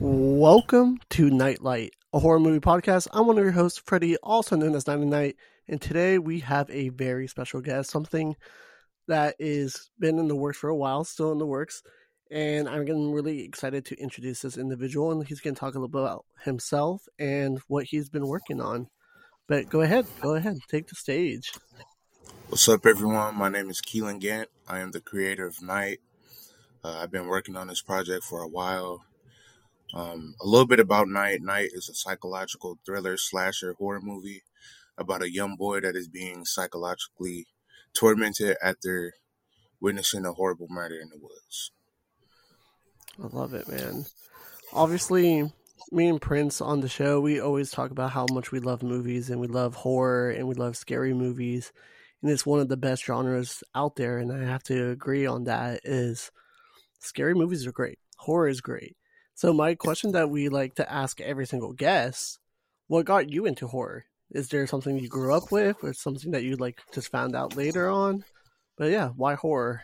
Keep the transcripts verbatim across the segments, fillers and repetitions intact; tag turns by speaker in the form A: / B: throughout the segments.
A: Welcome to Nightlight, a horror movie podcast. I'm one of your hosts, Freddie, also known as Night Night, and today we have a very special guest, something that is been in the works for a while, still in the works, and I'm getting really excited to introduce this individual, and he's going to talk a little bit about himself and what he's been working on. But go ahead, go ahead, take the stage.
B: What's up, everyone? My name is Keelan Gant. I am the creator of Night. Uh, I've been working on this project for a while. Um, a little bit about Night. Night is a psychological thriller slasher horror movie about a young boy that is being psychologically tormented after witnessing a horrible murder in the woods.
A: I love it, man. Obviously, me and Prince on the show, we always talk about how much we love movies and we love horror and we love scary movies. And it's one of the best genres out there. And I have to agree on that is scary movies are great. Horror is great. So my question that we like to ask every single guest, what got you into horror? Is there something you grew up with or something that you like just found out later on? But yeah, why horror?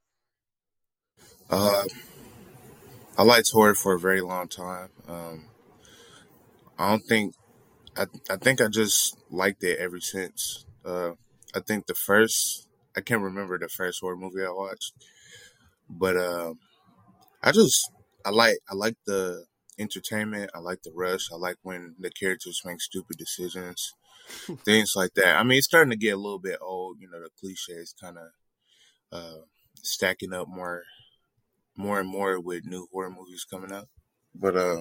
B: Uh, I liked horror for a very long time. Um, I don't think, I, I think I just liked it ever since. Uh, I think the first, I can't remember the first horror movie I watched, but uh, I just, I like, I like the entertainment. I like the rush. I like when the characters make stupid decisions, things like that. I mean, it's starting to get a little bit old. You know, the cliches kind of uh, stacking up more, more and more with new horror movies coming out. But uh,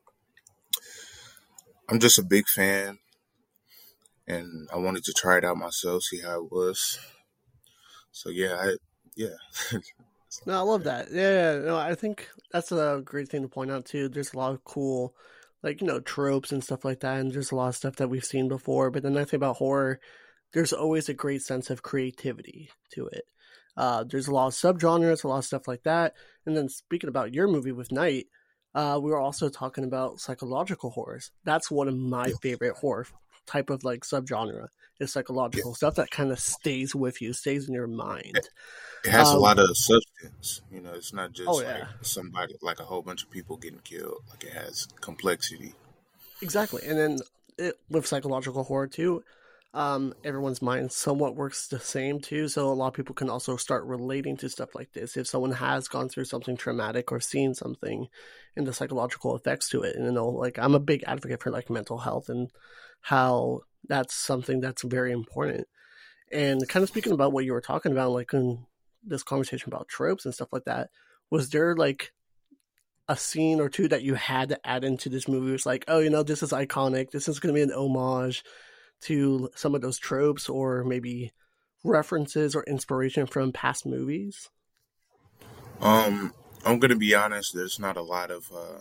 B: I'm just a big fan, and I wanted to try it out myself, see how it was. So yeah, I, yeah.
A: No, I love that. Yeah, no, I think that's a great thing to point out too. There's a lot of cool, like, you know, tropes and stuff like that, and there's a lot of stuff that we've seen before. But the nice thing about horror, there's always a great sense of creativity to it. Uh, there's a lot of subgenres, a lot of stuff like that. And then speaking about your movie with Night, uh, we were also talking about psychological horrors. That's one of my
B: Yeah.
A: favorite horror type of like subgenre is psychological
B: Yeah.
A: stuff that kind of stays with you, stays in your mind.
B: It has a
A: Um,
B: lot of substance. You know, it's not
A: oh
B: just like
A: yeah,
B: somebody, like a whole bunch of people getting killed. Like it has complexity.
A: exactly. And then it, with psychological horror too, um, everyone's mind somewhat works the same too. So a lot of people can also start relating to stuff like this. If someone has gone through something traumatic or seen something and the psychological effects to it. And you know, like I'm a big advocate for like mental health and how that's something that's very important. And kind of speaking about what you were talking about, like in this conversation about tropes and stuff like that, was there like a scene or two that you had to add into this movie? It's like, oh, you know, this is iconic. This is going to be an homage to some of those tropes or maybe references or inspiration from past movies?
B: Um, I'm gonna be honest. There's not a lot of uh,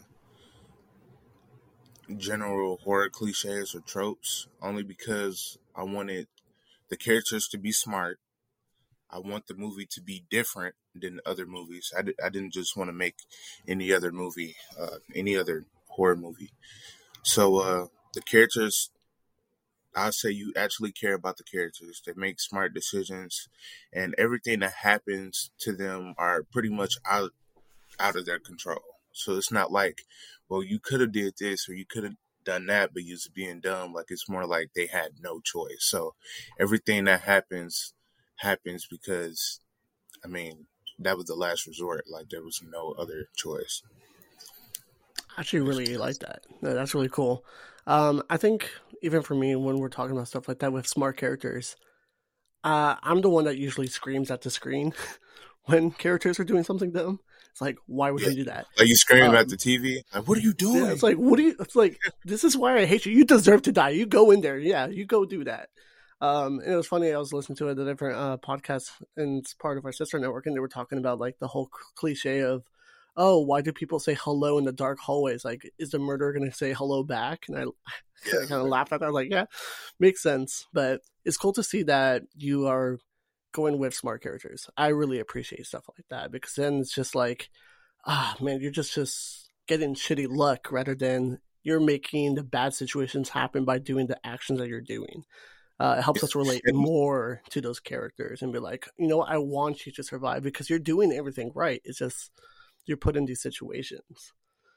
B: general horror cliches or tropes, only because I wanted the characters to be smart. I want the movie to be different than other movies. I, di- I didn't just want to make any other movie, uh, any other horror movie. So uh, the characters, I'll say you actually care about the characters. They make smart decisions, and everything that happens to them are pretty much out out of their control. So it's not like, well, you could have did this or you could have done that, but you're just being dumb. Like it's more like they had no choice. So everything that happens happens because, I mean, that was the last resort. Like there was no other choice.
A: I actually really like that. No, that's really cool. Um, I think even for me, when we're talking about stuff like that with smart characters, uh, I'm the one that usually screams at the screen when characters are doing something dumb. It's like, why would
B: Yeah.
A: you do that?
B: Like you scream at
A: Um,
B: the T V, like, what are you
A: yeah, it's
B: doing?
A: like, what do you? It's like, this is why I hate you. You deserve to die. You go in there. Yeah, you go do that. Um, and it was funny. I was listening to a different uh, podcast, and it's part of our sister network, and they were talking about like the whole cliche of, oh, why do people say hello in the dark hallways? Like, is the murderer going to say hello back? And I,
B: Yeah.
A: I kind of laughed at that. I was like, yeah, makes sense. But it's cool to see that you are going with smart characters. I really appreciate stuff like that because then it's just like, ah, man, you're just just getting shitty luck rather than you're making the bad situations happen by doing the actions that you're doing. Uh, it helps us relate
B: And
A: more to those characters and be like, you know, I want you to survive because you're doing everything right. It's just you're put in these situations.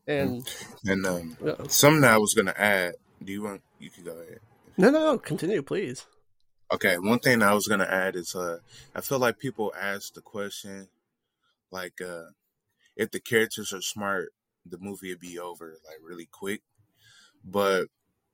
A: And
B: And um,
A: uh,
B: something that I was gonna add. Do you want? You can go ahead.
A: no, no, no, continue, please.
B: Okay, one thing that I was gonna add is uh, I feel like people ask the question like, uh, if the characters are smart, the movie would be over like really quick. But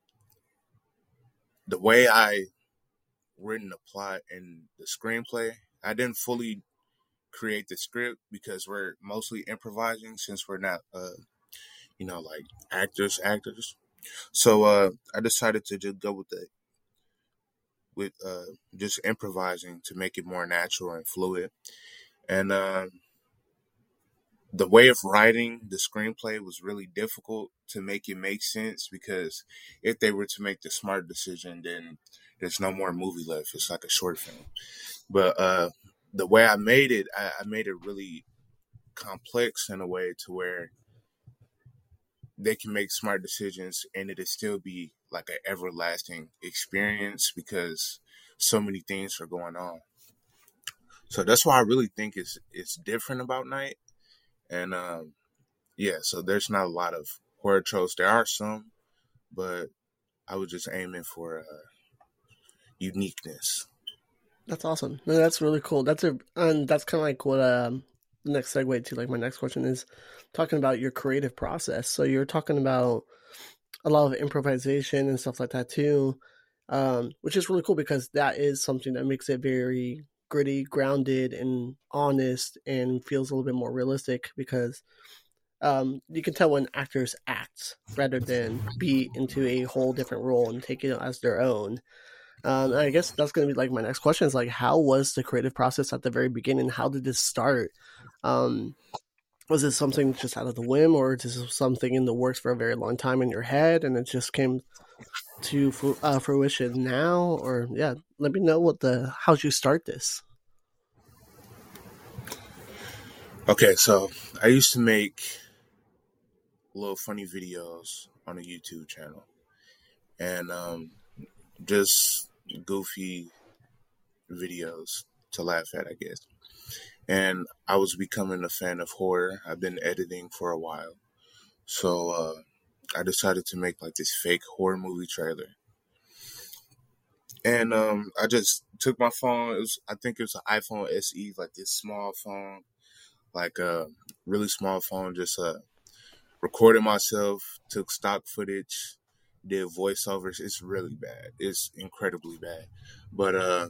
B: the way I written the plot and the screenplay, I didn't fully create the script because we're mostly improvising since we're not, uh, you know, like actors, actors. So uh, I decided to just go with the with uh, just improvising to make it more natural and fluid. And um, the way of writing the screenplay was really difficult to make it make sense because if they were to make the smart decision, then there's no more movie left. It's like a short film. But uh, the way I made it, I, I made it really complex in a way to where they can make smart decisions and it'll still be like an everlasting experience because so many things are going on. So that's why I really think it's it's different about Night. And um, yeah, so there's not a lot of horror tropes. There are some, but I was just aiming for uh, uniqueness.
A: That's awesome. No, that's really cool. That's a and that's kind of like what um the next segue to like my next question is talking about your creative process. So you're talking about a lot of improvisation and stuff like that too, um, which is really cool because that is something that makes it very gritty, grounded, and honest, and feels a little bit more realistic because um, you can tell when actors act rather than be into a whole different role and take it as their own. Um, and I guess that's going to be like my next question is like, how was the creative process at the very beginning? How did this start? Um, was it something just out of the whim, or is this something in the works for a very long time in your head, and it just came to fu- uh, fruition now? Or yeah, let me know what the how'd you start this?
B: Okay, so I used to make little funny videos on a YouTube channel and um, just goofy videos to laugh at, I guess. And I was becoming a fan of horror. I've been editing for a while. So uh, I decided to make like this fake horror movie trailer. And um, I just took my phone. It was, I think it was an iPhone S E, like this small phone, like a really small phone. Just uh, recorded myself, took stock footage, did voiceovers. It's really bad. It's incredibly bad. But uh,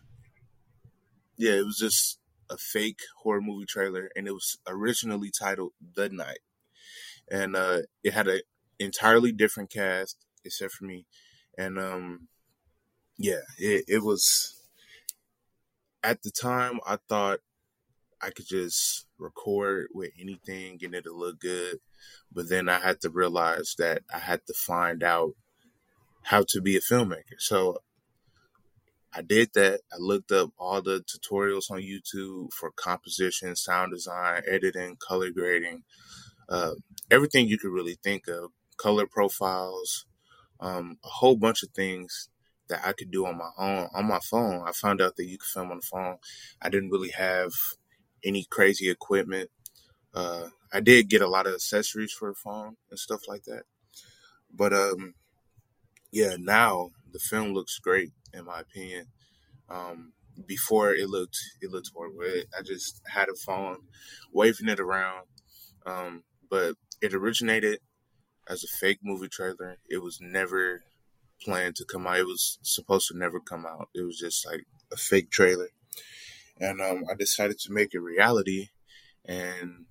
B: yeah, it was just a fake horror movie trailer, and it was originally titled The Night, and uh, it had an entirely different cast except for me, and um, yeah, it, it was at the time I thought I could just record with anything and it'll look good, but then I had to realize that I had to find out how to be a filmmaker. So I did that. I looked up all the tutorials on YouTube for composition, sound design, editing, color grading, uh, everything you could really think of, color profiles, um, a whole bunch of things that I could do on my own, on my phone. I found out that you could film on the phone. I didn't really have any crazy equipment. Uh, I did get a lot of accessories for a phone and stuff like that. But um, yeah, now the film looks great in my opinion. Um, before it looked it looked horrible. It, I just had a phone, waving it around. Um, but it originated as a fake movie trailer. It was never planned to come out. It was supposed to never come out. It was just like a fake trailer. And um, I decided to make it reality. And,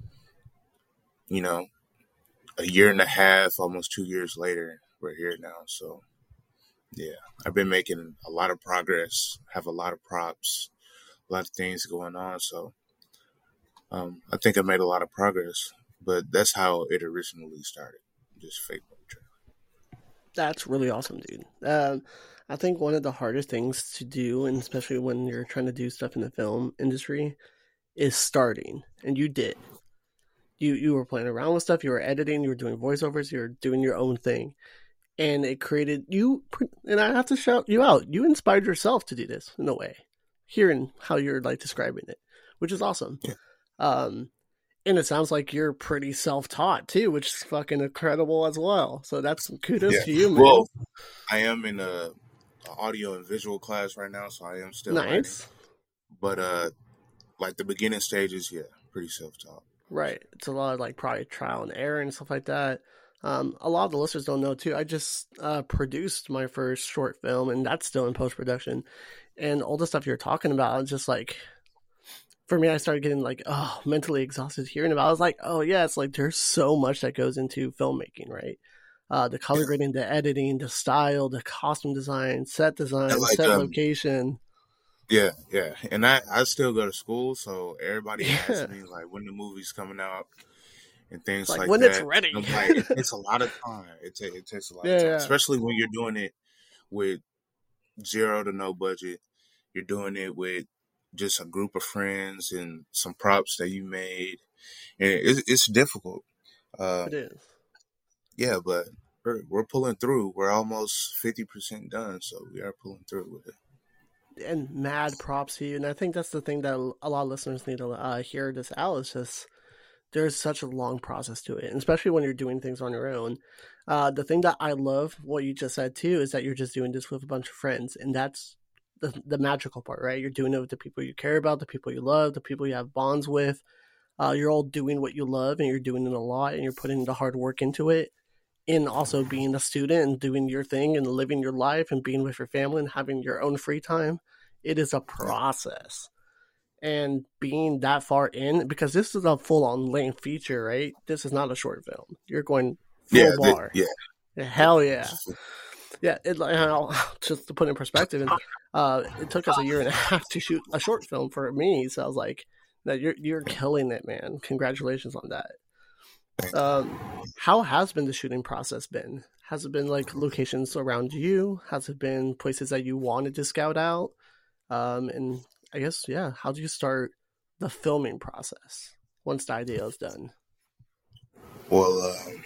B: you know, a year and a half, almost two years later, we're here now. So, yeah, I've been making a lot of progress, have a lot of props, a lot of things going on. So um, I think I made a lot of progress. But that's how it originally started, just fake movie trailer.
A: That's really awesome, dude. Um, I think one of the hardest things to do, and especially when you're trying to do stuff in the film industry, is starting. And you did. You you were playing around with stuff. You were editing. You were doing voiceovers. You were doing your own thing, and it created you. And I have to shout you out. You inspired yourself to do this in a way, hearing how you're like describing it, which is awesome.
B: Yeah.
A: Um, And it sounds like you're pretty self-taught too, which is fucking incredible as well. So that's kudos
B: Yeah.
A: to you, man.
B: Well, I am in a, a audio and visual class right now, so I am still learning.
A: Nice.
B: But uh, like the beginning stages, yeah, pretty self-taught.
A: Right. It's a lot of like probably trial and error and stuff like that. Um, a lot of the listeners don't know too. I just uh, produced my first short film, and that's still in post production. And all the stuff you're talking about, just like for me, I started getting like oh mentally exhausted hearing about. It. I was like, oh yeah, it's like there's so much that goes into filmmaking, right? Uh, the color
B: Yeah.
A: grading, the editing, the style, the costume design, set
B: And
A: design,
B: like
A: set
B: um,
A: location.
B: yeah, yeah. And I I still go to school, so everybody asks
A: Yeah,
B: me like when the movie's coming out and
A: it's
B: things
A: like
B: like
A: when it's
B: that.
A: ready.
B: And I'm like, it takes a lot of time. It, ta- it takes a lot of
A: Yeah,
B: time,
A: yeah,
B: especially when you're doing it with zero to no budget. You're doing it with just a group of friends and some props that you made, and it's, it's difficult. Uh,
A: it is.
B: yeah, but we're, we're pulling through. We're almost fifty percent done, so we are pulling through with it.
A: And mad props to you. And I think that's the thing that a lot of listeners need to uh, hear this out is just there's such a long process to it, and especially when you're doing things on your own. Uh, the thing that I love, what you just said too, is that you're just doing this with a bunch of friends, and that's the the magical part, right? You're doing it with the people you care about, the people you love, the people you have bonds with. Uh, you're all doing what you love, and you're doing it a lot, and you're putting the hard work into it. And also being a student and doing your thing and living your life and being with your family and having your own free time, it is a
B: Yeah,
A: process. And being that far in, because this is a full on length feature, right? This is not a short film. You're going full
B: yeah, th-
A: bar.
B: yeah, yeah.
A: Hell yeah. Yeah, it, just to put in perspective, uh, it took us a year and a half to shoot a short film for me. So I was like, "No, you're you're killing it, man! Congratulations on that." Um, how has been the shooting process been? Has it been like locations around you? Has it been places that you wanted to scout out? Um, and I guess yeah, how do you start the filming process once the idea is done?
B: Well, um,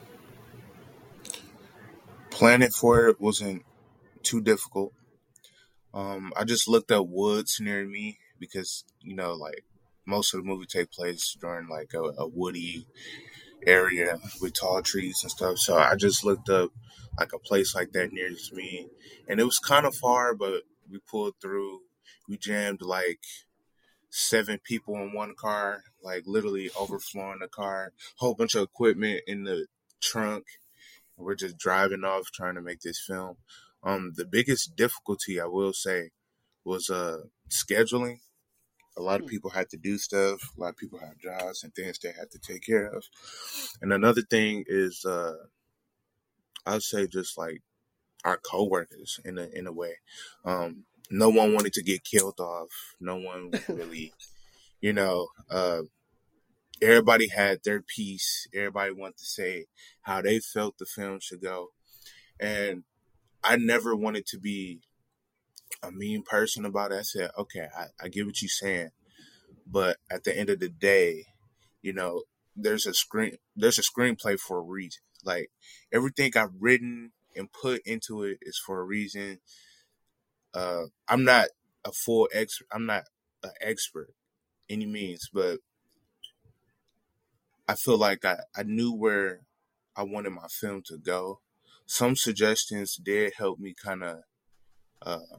B: planning for it wasn't too difficult. Um, I just looked up woods near me because you know, like most of the movie take place during like a, a woody area with tall trees and stuff. So I just looked up like a place like that near me, and it was kind of far, but we pulled through. We jammed like seven people in one car, like literally overflowing the car, whole bunch of equipment in the trunk. We're just driving off trying to make this film. Um, the biggest difficulty I will say was uh scheduling. A lot of people had to do stuff. A lot of people have jobs and things they had to take care of. And another thing is, uh, I'd say just like our coworkers in a in a way. Um, no one wanted to get killed off. No one really, you know. Uh, everybody had their piece. Everybody wanted to say how they felt the film should go, and I never wanted to be a mean person about it. I said, okay, I, I get what you're saying, but at the end of the day, you know, there's a screen there's a screenplay for a reason. Like everything I've written and put into it is for a reason. Uh, I'm not a full ex. I'm not an expert any means, but I feel like I, I knew where I wanted my film to go. Some suggestions did help me kind of uh,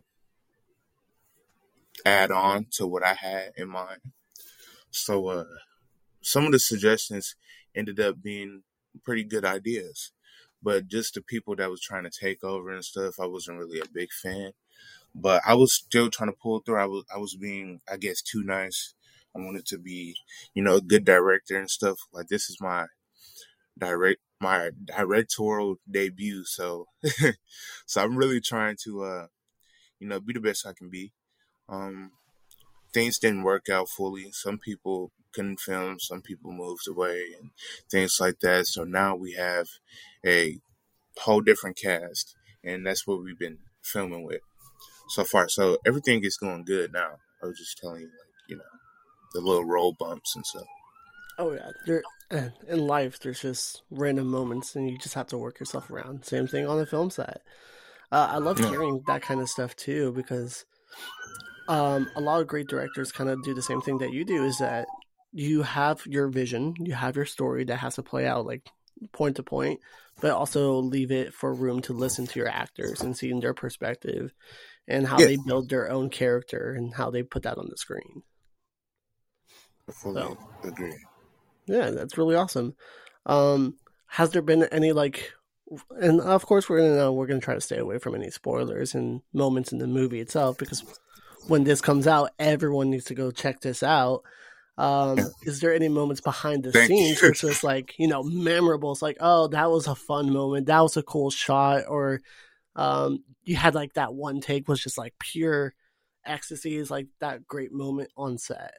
B: add on to what I had in mind. So uh, some of the suggestions ended up being pretty good ideas. But just the people that was trying to take over and stuff, I wasn't really a big fan. But I was still trying to pull through. I was I was being, I guess, too nice. I wanted to be, you know, a good director and stuff. Like this is my direct my directorial debut. So so I'm really trying to uh, you know, be the best I can be. Um things didn't work out fully. Some people couldn't film, some people moved away and things like that. So now we have a whole different cast, and that's what we've been filming with so far. So everything is going good now. I was just telling you, like, you know, the little roll bumps and stuff.
A: Oh yeah, there in life there's just random moments, and you just have to work yourself around. Same thing on the film set. Uh, I love
B: Yeah.
A: hearing that kind of stuff too because um, a lot of great directors kind of do the same thing that you do. Is that you have your vision, you have your story that has to play out like point to point, but also leave it for room to listen to your actors and see in their perspective and how
B: Yeah,
A: they build their own character and how they put that on the screen.
B: I fully
A: So
B: agree.
A: yeah, that's really awesome. Um, has there been any like, and of course we're gonna we're gonna try to stay away from any spoilers and moments in the movie itself because when this comes out, everyone needs to go check this out.
B: Yeah,
A: Um, is there any moments behind the
B: thank
A: scenes
B: you.
A: where it's just like, you know, memorable? It's like, oh, that was a fun moment. That was a cool shot. Or um, you had like that one take was just like pure ecstasy. Is like that great moment on set.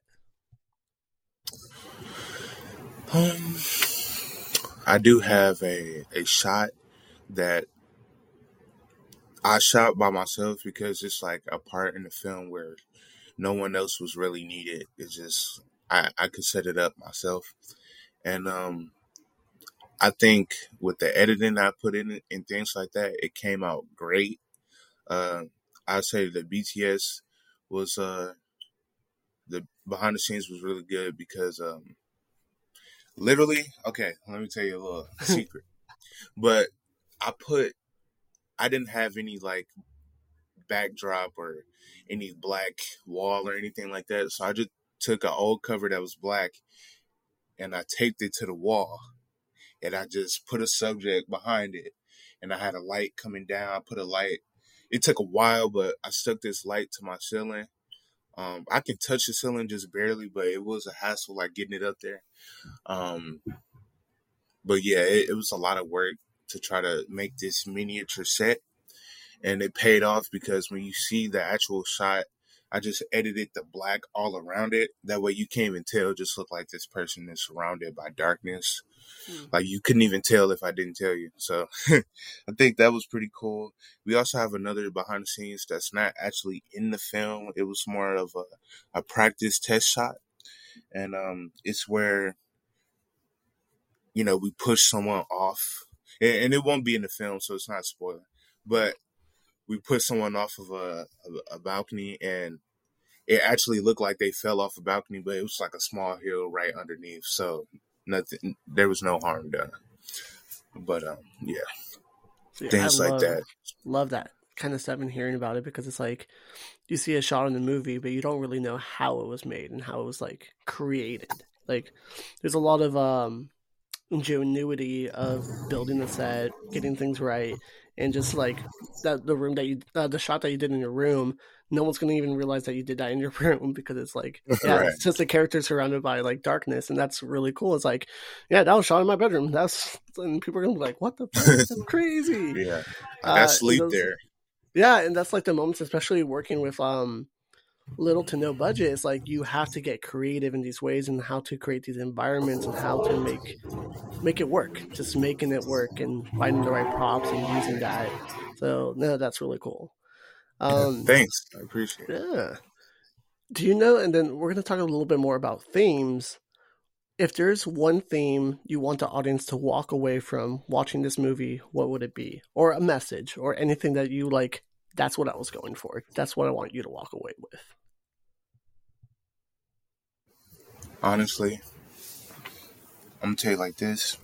B: um, I do have a a shot that I shot by myself because it's like a part in the film where no one else was really needed. It's just I I could set it up myself, and um, I think with the editing I put in it and things like that, it came out great. Uh, I'd say the B T S was uh the behind the scenes was really good because um literally okay, let me tell you a little secret. But I put I didn't have any like backdrop or any black wall or anything like that. So I just took an old cover that was black and I taped it to the wall and I just put a subject behind it and I had a light coming down. I put a light. It took a while, but I stuck this light to my ceiling. Um, I can touch the ceiling just barely, but it was a hassle like getting it up there. Um, but yeah, it, it was a lot of work to try to make this miniature set, and it paid off because when you see the actual shot, I just edited the black all around it. That way you can't even tell. It just look like this person is surrounded by darkness.
A: Hmm.
B: Like you couldn't even tell if I didn't tell you. So I think that was pretty cool. We also have another behind the scenes that's not actually in the film. It was more of a, a practice test shot. And um, it's where, you know, we push someone off. And, and it won't be in the film, so it's not a spoiler. But we put someone off of a, a, a balcony and it actually looked like they fell off a balcony, but it was like a small hill right underneath. So nothing, there was no harm done. But um, yeah,
A: So yeah, I
B: things like
A: love
B: that.
A: love that kind of stuff and hearing about it because it's like you see a shot in the movie, but you don't really know how it was made and how it was like created. Like there's a lot of um ingenuity of building the set, getting things right, and just like that the room that you uh, the shot that you did in your room. No one's gonna even realize that you did that in your room because it's like, yeah,
B: Right.
A: it's just a character surrounded by like darkness, and that's really cool. It's like, yeah, that was shot in my bedroom. That's and people are gonna be like, what the fuck? That's crazy.
B: Yeah, like I
A: Uh, and
B: sleep
A: those,
B: there.
A: yeah, and that's like the moments, especially working with um little to no budget. It's like you have to get creative in these ways and how to create these environments and how to make make it work, just making it work and finding the right props and using that. So no, that's really cool.
B: Yeah,
A: Um,
B: thanks. I appreciate it.
A: yeah. Do you know? And then we're going to talk a little bit more about themes. If there's one theme you want the audience to walk away from watching this movie, what would it be? Or a message, or anything that you like? That's what I was going for. That's what I want you to walk away with.
B: Honestly, I'm gonna tell you like this.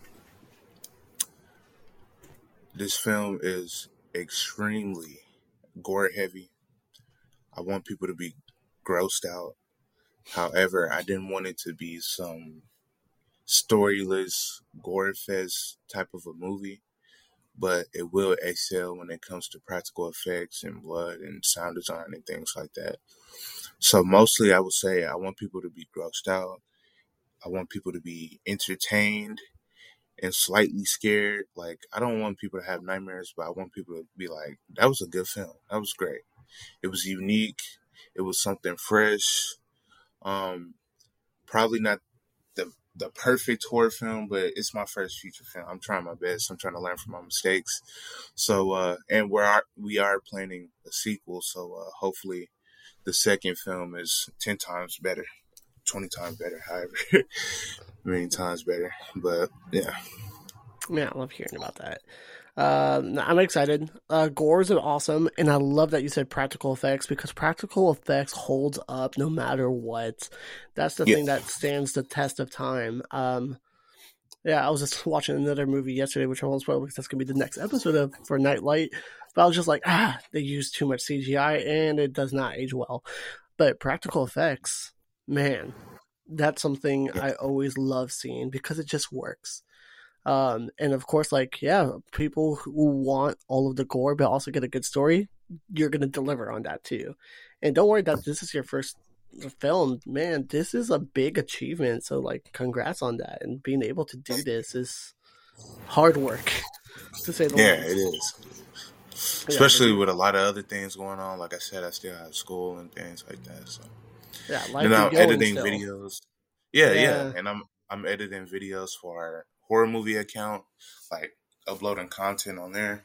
B: This film is extremely gore heavy. I want people to be grossed out. However, I didn't want it to be some storyless gore fest type of a movie, but it will excel when it comes to practical effects and blood and sound design and things like that. So mostly I would say I want people to be grossed out. I want people to be entertained and slightly scared. Like I don't want people to have nightmares, but I want people to be like, that was a good film. That was great. It was unique. It was something fresh. Um, Probably not the the perfect horror film, but it's my first feature film. I'm trying my best. I'm trying to learn from my mistakes. So, uh, and we're we are planning a sequel. So, uh, hopefully, the second film is ten times better, twenty times better, however, many times better. But yeah,
A: Man, I love hearing about that. Um, I'm excited. Uh, gores are awesome, and I love that you said practical effects because practical effects holds up no matter what. That's the
B: Yeah,
A: thing that stands the test of time. Um, yeah, I was just watching another movie yesterday, which I won't spoil because that's gonna be the next episode of for Nightlight. But I was just like, ah, they use too much C G I and it does not age well. But practical effects, man, that's something
B: yeah,
A: I always love seeing because it just works. Um, and of course, like, yeah, people who want all of the gore but also get a good story, you're gonna deliver on that too. And don't worry that this is your first film, man. This is a big achievement. So, like, congrats on that. And being able to do this is hard work, to say the
B: yeah. It
A: least.
B: is,
A: Yeah, but
B: especially with a lot of other things going on. Like I said, I still have school and things like that. So
A: yeah,
B: then
A: life be
B: I'm
A: going
B: editing
A: still.
B: videos. Yeah, yeah,
A: Yeah,
B: and I'm I'm editing videos for our horror movie account, like uploading content on there,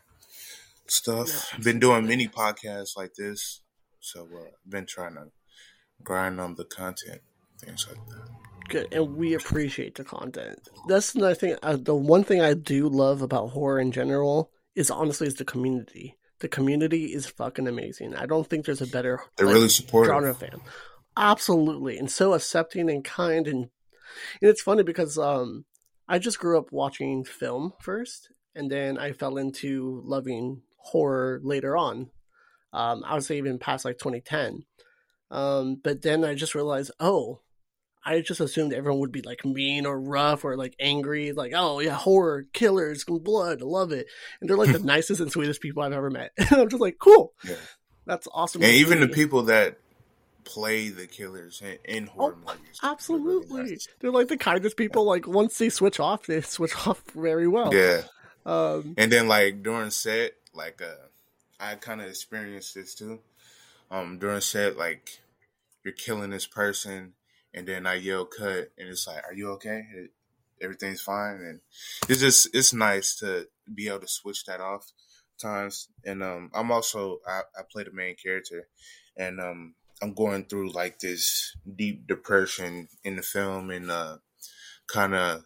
A: no,
B: stuff. Been doing
A: absolutely.
B: mini podcasts like this, so uh, I've been trying to grind on the content, things like that.
A: Good, and we appreciate the content. That's another thing. Uh, the one thing I do love about horror in general is honestly is the community. The community is fucking amazing. I don't think there's a better
B: They're
A: like
B: really supportive.
A: genre fan. Absolutely, and so accepting and kind, and, and it's funny because um, I just grew up watching film first, and then I fell into loving horror later on. Um, I would say even past like twenty ten. Um, but then I just realized, oh, I just assumed everyone would be like mean or rough or like angry, like, oh yeah, horror, killers, blood, I love it. And they're like the nicest and sweetest people I've ever met. And I'm just like, cool,
B: Yeah,
A: that's awesome
B: and
A: to
B: even the
A: see.
B: people that play the killers in, in
A: Oh,
B: horror movies, they're really
A: absolutely.
B: nice.
A: They're like the kindest
B: Yeah,
A: people. Like once they switch off, they switch off very well.
B: yeah.
A: Um,
B: And then like during set, like uh, I kind of experienced this too. Um, during set, like you're killing this person, and then I yell cut, and it's like, are you okay? It, everything's fine, and it's just it's nice to be able to switch that off times. And um, I'm also I, I play the main character, and um, I'm going through like this deep depression in the film, and uh, kind of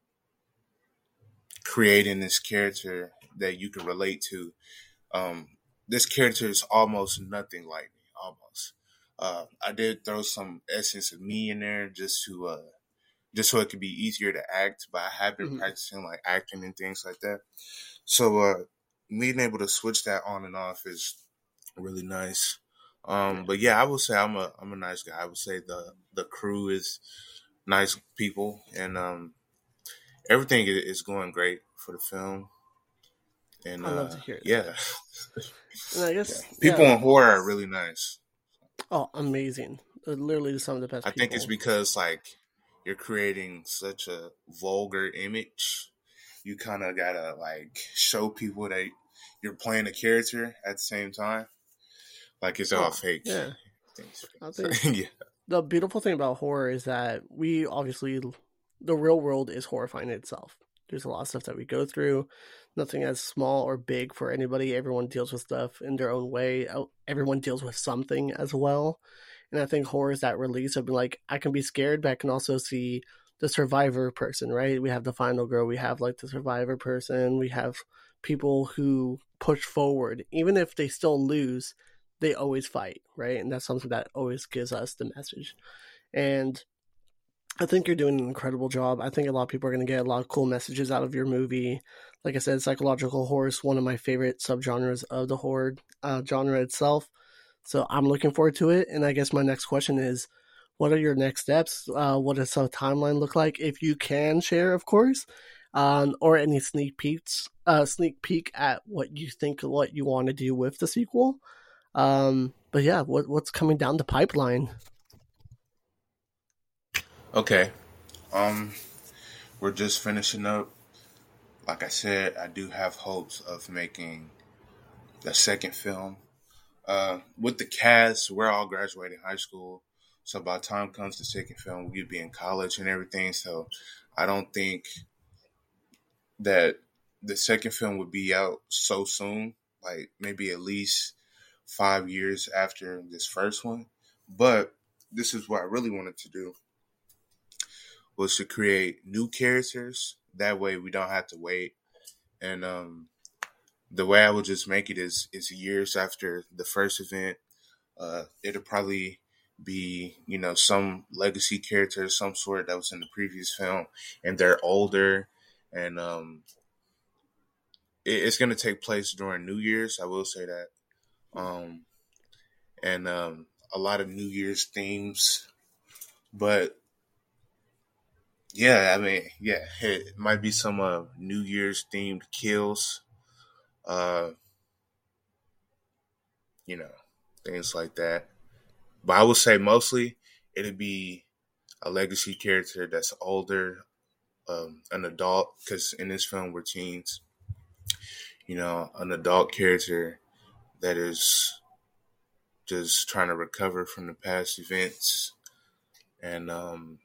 B: creating this character that you can relate to. Um, this character is almost nothing like me, almost. Uh, I did throw some essence of me in there just to uh, just so it could be easier to act. But I have been
A: mhm.
B: practicing like acting and things like that. So uh, being able to switch that on and off is really nice.
A: Yeah,
B: Um, but yeah, I would say I'm a I'm a nice guy. I would say the the crew is nice people, and um, everything is going great for the film. And
A: I love
B: uh,
A: to hear that.
B: yeah,
A: And I
B: yeah,
A: guess,
B: people
A: yeah,
B: in horror are really nice.
A: oh, amazing. Literally some of the best
B: I think it's
A: people.
B: because like you're creating such a vulgar image. You kind of gotta like show people that you're playing a character at the same time. Like it's all
A: Oh,
B: fake.
A: yeah.
B: Things.
A: I
B: So,
A: think
B: yeah,
A: the beautiful thing about horror is that we obviously the real world is horrifying itself. There's a lot of stuff that we go through. Nothing as small or big for anybody. Everyone deals with stuff in their own way. Everyone deals with something as well. And I think horror is that release of like I can be scared, but I can also see the survivor person, right? We have the final girl. We have like the survivor person. We have people who push forward, even if they still lose. They always fight, right? And that's something that always gives us the message. And I think you're doing an incredible job. I think a lot of people are going to get a lot of cool messages out of your movie. Like I said, psychological horror is one of my favorite subgenres of the horror uh, genre itself. So I'm looking forward to it. And I guess my next question is, what are your next steps? Uh, what does a timeline look like, if you can share, of course, um, or any sneak peeks, uh, sneak peek at what you think, what you want to do with the sequel? Um, but yeah, what what's coming down the pipeline?
B: okay. Um, we're just finishing up. Like I said, I do have hopes of making the second film. Uh, with the cast, we're all graduating high school, so by the time comes the second film, we'd be in college and everything. So I don't think that the second film would be out so soon, like maybe at least five years after this first one. But this is what I really wanted to do was to create new characters. That way we don't have to wait. And um, the way I would just make it is is years after the first event. Uh, it'll probably be, you know, some legacy character of some sort that was in the previous film, and they're older, and um, it, it's going to take place during New Year's. I will say that, um, and um, a lot of New Year's themes, but yeah, I mean, yeah, it might be some uh, New Year's themed kills, uh, you know, things like that. But I would say mostly it'd be a legacy character that's older, um, an adult, because in this film we're teens. You know, an adult character that is just trying to recover from the past events and um,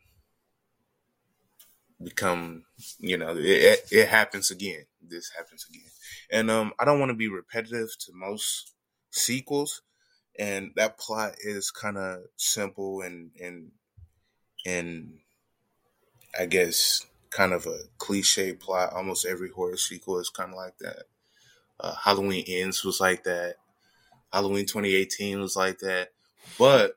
B: become, you know, it, it happens again. This happens again, and um, I don't want to be repetitive to most sequels, and that plot is kind of simple and and and I guess kind of a cliche plot. Almost every horror sequel is kind of like that. Uh, Halloween Ends was like that. Halloween twenty eighteen was like that. But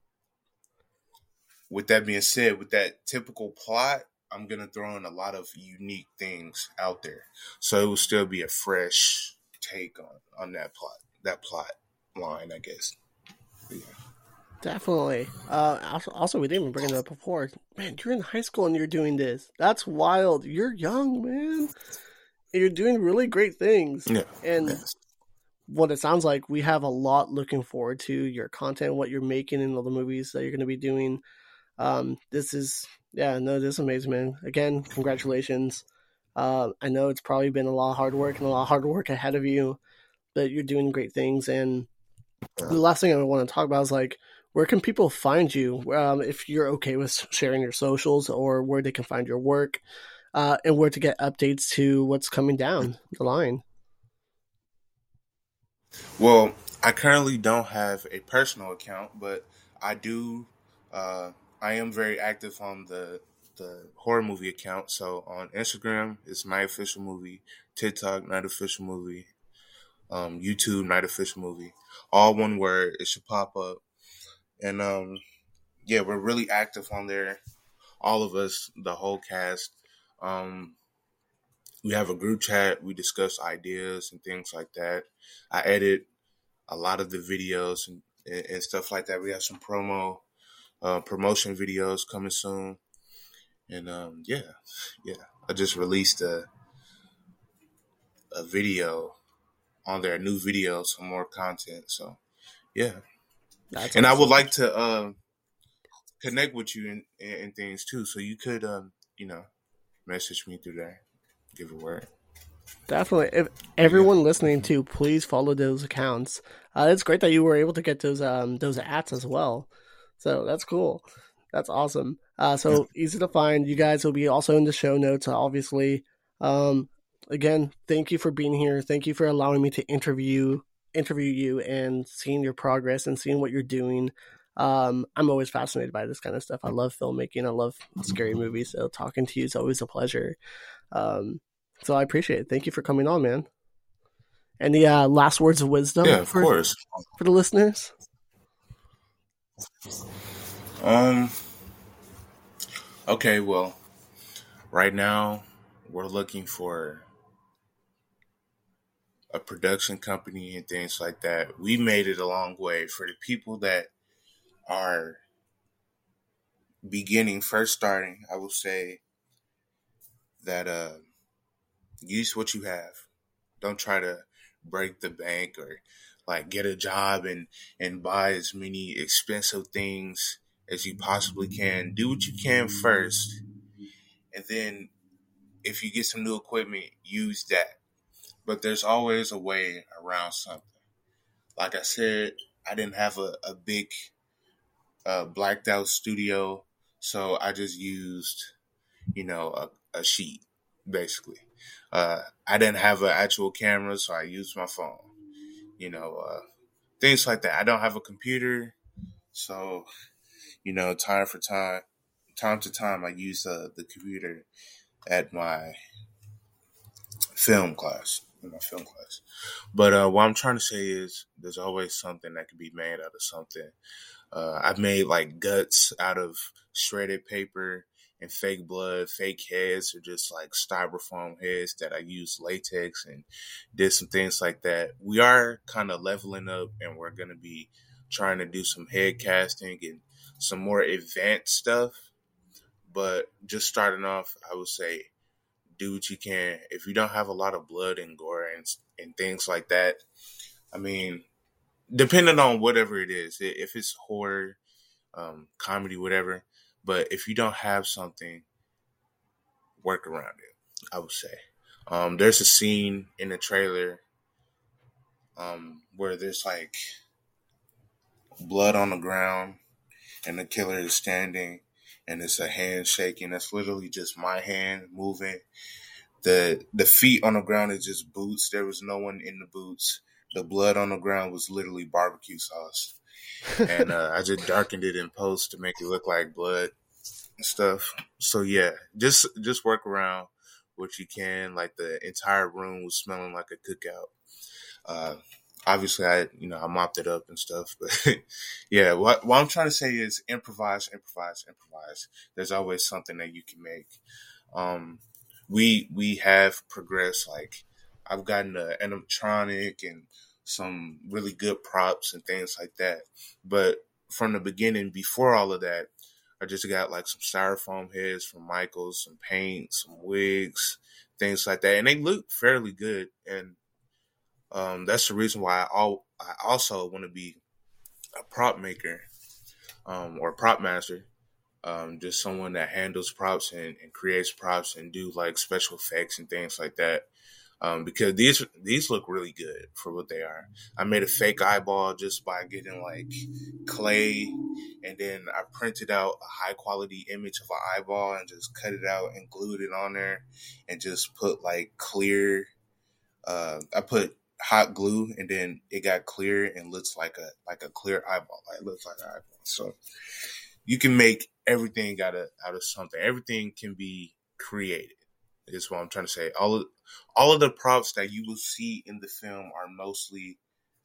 B: with that being said, with that typical plot, I'm gonna throw in a lot of unique things out there, so it will still be a fresh take on on that plot, that plot line, I guess. But yeah.
A: Definitely. Uh, also, also, we didn't even bring it up before. Man, you're in high school and you're doing this. That's wild. You're young, man. And you're doing really great things.
B: Yeah.
A: And
B: Yes.
A: what it sounds like, we have a lot looking forward to your content, what you're making, and all the movies that you're going to be doing. Um, this is, yeah, no, this is amazing, man. Again, congratulations. Uh, I know it's probably been a lot of hard work and a lot of hard work ahead of you, but you're doing great things. And the last thing I want to talk about is like, where can people find you? Um, if you're okay with sharing your socials, or where they can find your work, uh, and where to get updates to what's coming down the line.
B: Well, I currently don't have a personal account, but I do. Uh, I am very active on the the horror movie account. So on Instagram, it's Night Official Movie. TikTok, Night Official Movie. Um, YouTube, Night Official Movie. All one word. It should pop up. And um, yeah, we're really active on there. All of us, the whole cast. Um, we have a group chat. We discuss ideas and things like that. I edit a lot of the videos and, and stuff like that. We have some promo, uh, promotion videos coming soon, and um, yeah, yeah. I just released a a video on there, a new video, some more content. So yeah,
A: That's
B: and I would
A: awesome.
B: like to uh, connect with you and, and things too. So you could, um, you know, message me through there, give a word.
A: Definitely. If
B: But yeah,
A: everyone listening to, please follow those accounts. Uh, it's great that you were able to get those um those ads as well. So that's cool. That's awesome. Uh,
B: yeah.
A: so easy to find. You guys will be also in the show notes, obviously. Um, again, thank you for being here. Thank you for allowing me to interview interview you and seeing your progress and seeing what you're doing. Um, I'm always fascinated by this kind of stuff. I love filmmaking. I love scary movies. So talking to you is always a pleasure. Um, so I appreciate it. Thank you for coming on, man. Any uh, last words of wisdom
B: Yeah, of
A: for
B: course.
A: for the listeners?
B: Um. Okay. Well, right now we're looking for a production company and things like that. We made it a long way. For the people that are beginning, first starting, I will say that uh, use what you have. Don't try to break the bank or like get a job and and buy as many expensive things as you possibly can. Do what you can first, and then if you get some new equipment, use that. But there's always a way around something. Like I said, I didn't have a, a big uh, blacked out studio, so I just used, you know, a, a sheet basically. Uh, I didn't have an actual camera, so I used my phone. You know, uh, things like that. I don't have a computer, so you know, time for time, time to time, I use uh, the computer at my film class, in my film class. But uh, what I'm trying to say is, there's always something that can be made out of something. Uh, I've made like guts out of shredded paper and fake blood, fake heads, or just like styrofoam heads that I use latex and did some things like that. We are kind of leveling up, and we're going to be trying to do some head casting and some more advanced stuff. But just starting off, I would say do what you can. If you don't have a lot of blood and gore and, and things like that, I mean, depending on whatever it is, if it's horror, um, comedy, whatever. But if you don't have something, work around it, I would say. Um, there's a scene in the trailer um, where there's like blood on the ground and the killer is standing and it's a hand shaking. That's literally just my hand moving. The the feet on the ground is just boots. There was no one in the boots. The blood on the ground was literally barbecue sauce. And uh, I just darkened it in post to make it look like blood and stuff. So yeah, just just work around what you can. Like the entire room was smelling like a cookout. Uh, obviously, I you know I mopped it up and stuff. But yeah, what what I'm trying to say is improvise, improvise, improvise. There's always something that you can make. Um, we we have progressed. Like I've gotten an animatronic and some really good props and things like that. But from the beginning, before all of that, I just got like some styrofoam heads from Michaels, some paint, some wigs, things like that. And they look fairly good. And um, that's the reason why I, all, I also want to be a prop maker um, or prop master. Um, just someone that handles props and, and creates props and do like special effects and things like that. Um, because these these look really good for what they are. I made a fake eyeball just by getting like clay, and then I printed out a high quality image of an eyeball and just cut it out and glued it on there, and just put like clear. Uh, I put hot glue, and then it got clear and looks like a like a clear eyeball. Like it looks like an eyeball. So you can make everything out of out of something. Everything can be created. Is what I'm trying to say. All of all of the props that you will see in the film are mostly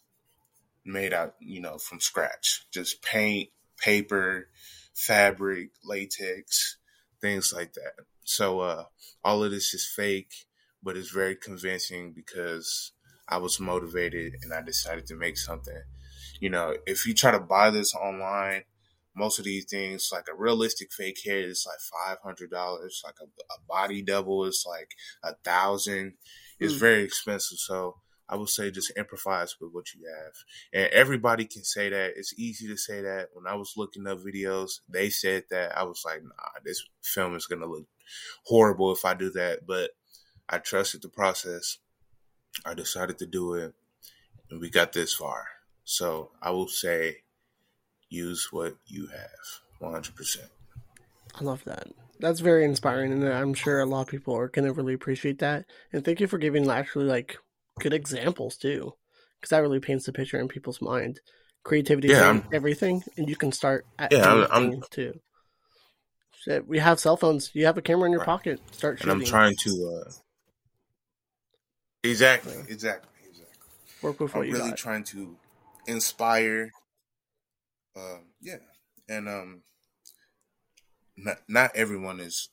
B: made out, you know, from scratch. Just paint, paper, fabric, latex, things like that. So uh, all of this is fake, but it's very convincing because I was motivated and I decided to make something. You know, if you try to buy this online, most of these things, like a realistic fake head, is like five hundred dollars. Like a, a body double is like a thousand. It's mm. very expensive. So I would say just improvise with what you have. And everybody can say that. It's easy to say that. When I was looking up videos, they said that. I was like, nah, this film is going to look horrible if I do that. But I trusted the process. I decided to do it. And we got this far. So I will say, use what you have, one hundred percent.
A: I love that. That's very inspiring, and I'm sure a lot of people are going to really appreciate that. And thank you for giving actually like good examples too, because that really paints the picture in people's mind. Creativity is yeah, everything, and you can start at
B: yeah,
A: anything I'm, I'm, too. Shit, we have cell phones. You have a camera in your right. pocket. Start shooting.
B: And I'm trying to. Uh... Exactly, yeah. exactly, exactly.
A: Work with what
B: I'm
A: you
B: really
A: got.
B: trying to inspire. Uh, yeah, and um, not not everyone is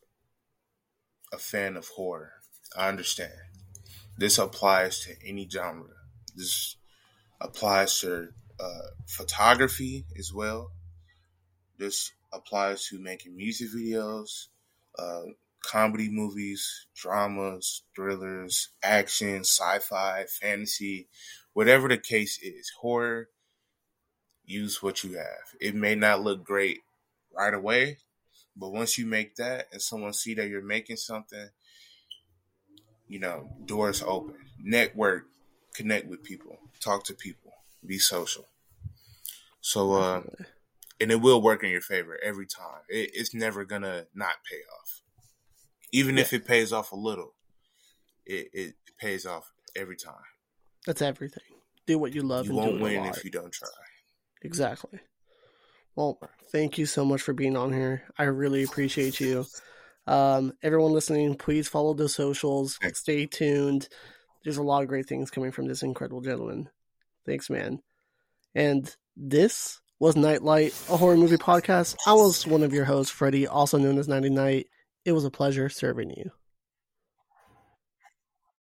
B: a fan of horror. I understand. This applies to any genre. This applies to uh, photography as well. This applies to making music videos, uh, comedy movies, dramas, thrillers, action, sci-fi, fantasy, whatever the case is. Horror. Use what you have. It may not look great right away, but once you make that and someone see that you're making something, you know, doors open. Network, connect with people, talk to people, be social. So, uh, and it will work in your favor every time. It, it's never gonna not pay off. Even yeah. if it pays off a little, it, it pays off every time.
A: That's everything. Do what you love.
B: You
A: and
B: won't
A: do it
B: win
A: a lot.
B: if you don't try.
A: Exactly. Well, thank you so much for being on here. I really appreciate you. Um, everyone listening, please follow the socials. Stay tuned. There's a lot of great things coming from this incredible gentleman. Thanks, man. And this was Nightlight, a horror movie podcast. I was one of your hosts, Freddie, also known as Nighty Night. It was a pleasure serving you.